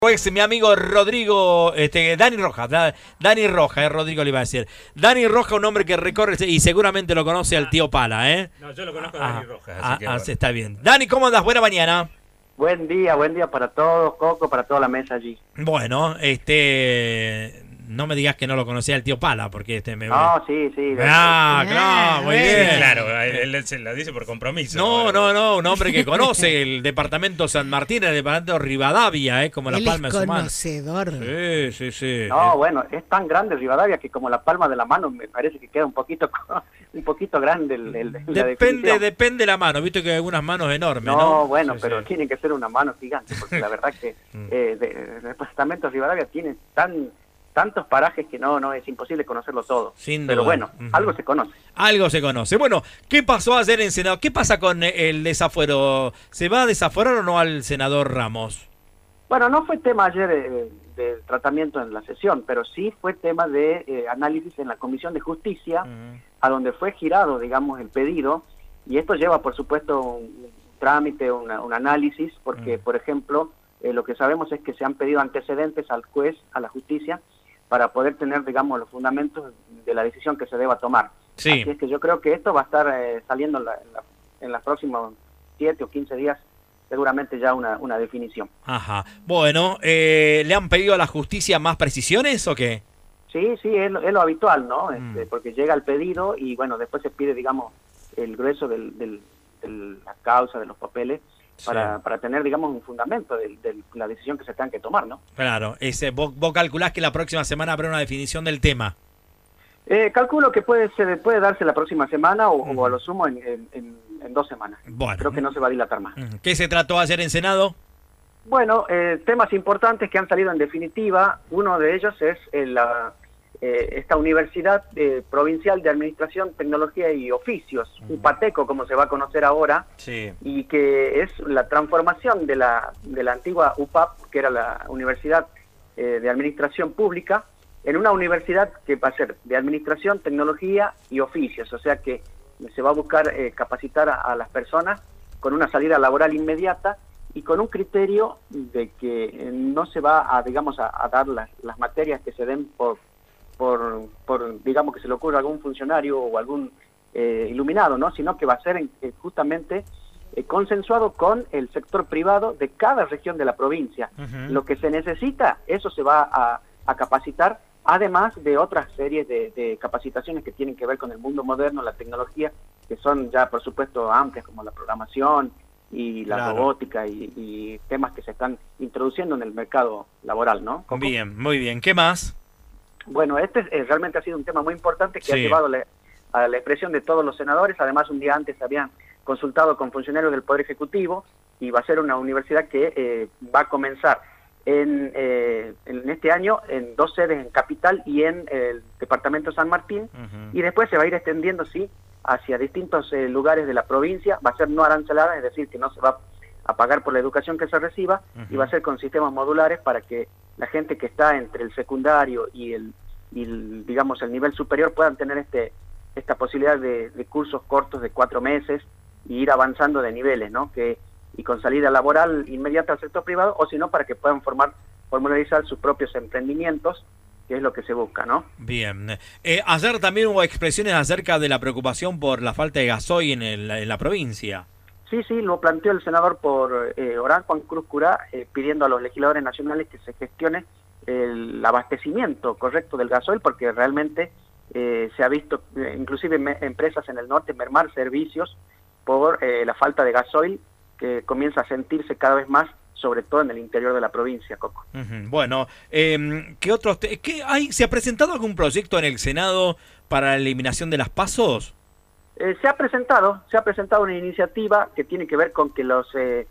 Pues mi amigo Rodrigo, Dani Rojas, Dani Rojas, Rodrigo le iba a decir. Dani Rojas, un hombre que recorre y seguramente lo conoce al tío Pala, ¿eh? No, yo lo conozco a Dani Rojas, así que bueno. Está bien. Dani, ¿cómo andas? Buena mañana. Buen día para todos, Coco, para toda la mesa allí. Bueno, no me digas que no lo conocía el tío Pala, porque No, sí. Claro, muy bien. Sí, claro, él se lo dice por compromiso. No, un hombre que conoce el departamento San Martín, el departamento Rivadavia, como la Él palma es de su mano. conocedor. Sí. No, bueno, es tan grande Rivadavia que como la palma de la mano me parece que queda un poquito grande la definición. Depende la mano, viste que hay algunas manos enormes, ¿no? No, bueno, Sí, pero sí. tiene que ser una mano gigante, porque la verdad que el departamento Rivadavia tiene tantos parajes que no es imposible conocerlo todo. Sin Pero duda. bueno, algo se conoce. Algo se conoce. Bueno, ¿qué pasó ayer en Senado? ¿Qué pasa con el desafuero? ¿Se va a desaforar o no al senador Ramos? Bueno, no fue tema ayer de tratamiento en la sesión, pero sí fue tema de análisis en la Comisión de Justicia, a donde fue girado, digamos, el pedido, y esto lleva, por supuesto, un trámite, un análisis, porque, por ejemplo, lo que sabemos es que se han pedido antecedentes al juez, a la justicia, para poder tener, digamos, los fundamentos de la decisión que se deba tomar. Sí. Así es que yo creo que esto va a estar saliendo en los próximos 7 o 15 días, seguramente ya una definición. Ajá. Bueno, ¿le han pedido a la justicia más precisiones o qué? Sí, es lo habitual, ¿no? Porque llega el pedido y, bueno, después se pide, digamos, el grueso de la causa, de los papeles, para tener, digamos, un fundamento de la decisión que se tenga que tomar, ¿no? Claro, vos calculás que la próxima semana habrá una definición del tema. Calculo que puede darse la próxima semana o a lo sumo en 2 semanas. Bueno. Creo que no se va a dilatar más. ¿Qué se trató ayer en Senado? Bueno, temas importantes que han salido en definitiva. Uno de ellos es esta Universidad Provincial de Administración, Tecnología y Oficios, UPATECO, como se va a conocer ahora, Sí. y que es la transformación de la antigua UPAP, que era la Universidad de Administración Pública, en una universidad que va a ser de Administración, Tecnología y Oficios, o sea que se va a buscar capacitar a las personas con una salida laboral inmediata y con un criterio de que no se va a, digamos, a dar las materias que se den por digamos, que se le ocurra a algún funcionario o algún iluminado, ¿no? Sino que va a ser justamente consensuado con el sector privado de cada región de la provincia. Lo que se necesita, eso se va a capacitar, además de otras series de capacitaciones que tienen que ver con el mundo moderno, la tecnología, que son ya, por supuesto, amplias, como la programación y la robótica y temas que se están introduciendo en el mercado laboral, ¿no? ¿Coco? Bien, muy bien. ¿Qué más? Bueno, realmente ha sido un tema muy importante que ha llevado a la expresión de todos los senadores. Además, un día antes habían consultado con funcionarios del Poder Ejecutivo y va a ser una universidad que va a comenzar en este año en 2 sedes en Capital y en el departamento San Martín, y después se va a ir extendiendo, sí, hacia distintos lugares de la provincia. Va a ser no arancelada, es decir, que no se va a pagar por la educación que se reciba, y va a ser con sistemas modulares para que la gente que está entre el secundario y digamos, el nivel superior puedan tener esta posibilidad de cursos cortos de 4 meses y ir avanzando de niveles, ¿no? Y con salida laboral inmediata al sector privado, o si no, para que puedan formalizar sus propios emprendimientos, que es lo que se busca, ¿no? Bien. Ayer también hubo expresiones acerca de la preocupación por la falta de gasoil en la provincia. Sí, lo planteó el senador por Orán, Juan Cruz Curá, pidiendo a los legisladores nacionales que se gestione el abastecimiento correcto del gasoil, porque realmente se ha visto, inclusive empresas en el norte, mermar servicios por la falta de gasoil, que comienza a sentirse cada vez más, sobre todo en el interior de la provincia, Coco. Bueno, ¿qué otros? ¿Se ha presentado algún proyecto en el Senado para la eliminación de las PASOs? Se ha presentado una iniciativa que tiene que ver con que los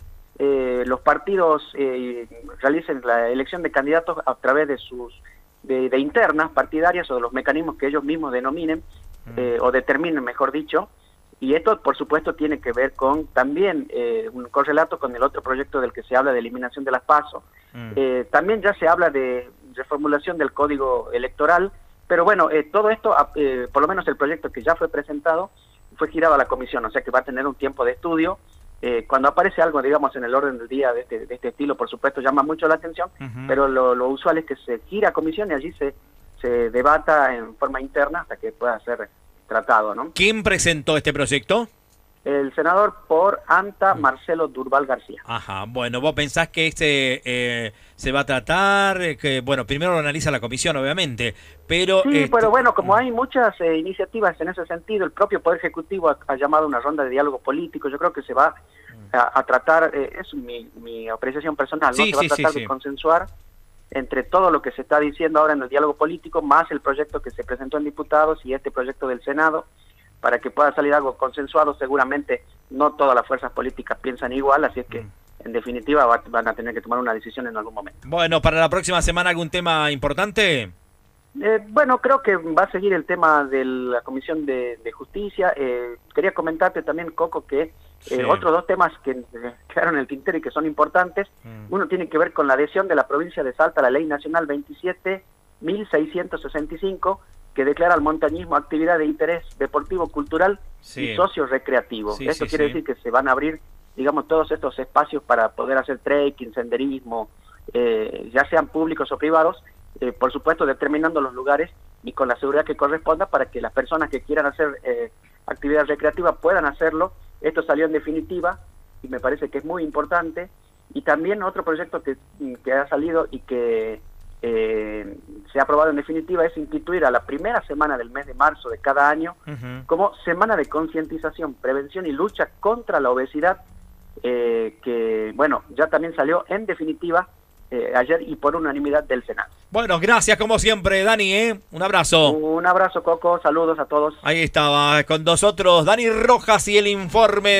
partidos realicen la elección de candidatos a través de de internas partidarias o de los mecanismos que ellos mismos denominen o determinen, mejor dicho. Y esto, por supuesto, tiene que ver con también un correlato con el otro proyecto del que se habla de eliminación de las PASO. También ya se habla de reformulación del Código Electoral, pero bueno, todo esto, por lo menos el proyecto que ya fue presentado, fue girado a la comisión, o sea que va a tener un tiempo de estudio cuando aparece algo, digamos, en el orden del día de este estilo, por supuesto, llama mucho la atención, pero lo usual es que se gira a comisión y allí se debata en forma interna hasta que pueda ser tratado, ¿no? ¿Quién presentó este proyecto? El senador por ANTA, Marcelo Durval García. Ajá, bueno, ¿vos pensás que se va a tratar? Que bueno, primero lo analiza la comisión, obviamente, pero... Sí, pero bueno, como hay muchas iniciativas en ese sentido, el propio Poder Ejecutivo ha llamado una ronda de diálogo político, yo creo que se va a tratar, es mi apreciación personal, ¿no? Sí, se va a tratar de consensuar entre todo lo que se está diciendo ahora en el diálogo político, más el proyecto que se presentó en diputados y este proyecto del Senado, para que pueda salir algo consensuado. Seguramente no todas las fuerzas políticas piensan igual, así es que en definitiva van a tener que tomar una decisión en algún momento. Bueno, para la próxima semana, ¿algún tema importante? Bueno, creo que va a seguir el tema de la Comisión de Justicia. Quería comentarte también, Coco, que otros dos temas que quedaron en el tintero y que son importantes. Uno tiene que ver con la adhesión de la provincia de Salta a la Ley Nacional 27.665, que declara el montañismo actividad de interés deportivo, cultural y socio-recreativo. Esto quiere decir que se van a abrir, digamos, todos estos espacios para poder hacer trekking, senderismo, ya sean públicos o privados, por supuesto determinando los lugares y con la seguridad que corresponda para que las personas que quieran hacer actividad recreativa puedan hacerlo. Esto salió en definitiva y me parece que es muy importante. Y también otro proyecto que ha salido y que se ha aprobado en definitiva es instituir a la primera semana del mes de marzo de cada año como semana de concientización, prevención y lucha contra la obesidad, que bueno, ya también salió en definitiva ayer y por unanimidad del Senado. Bueno, gracias como siempre, Dani, un abrazo. Un abrazo, Coco, saludos a todos. Ahí estaba con nosotros Dani Rojas y el informe.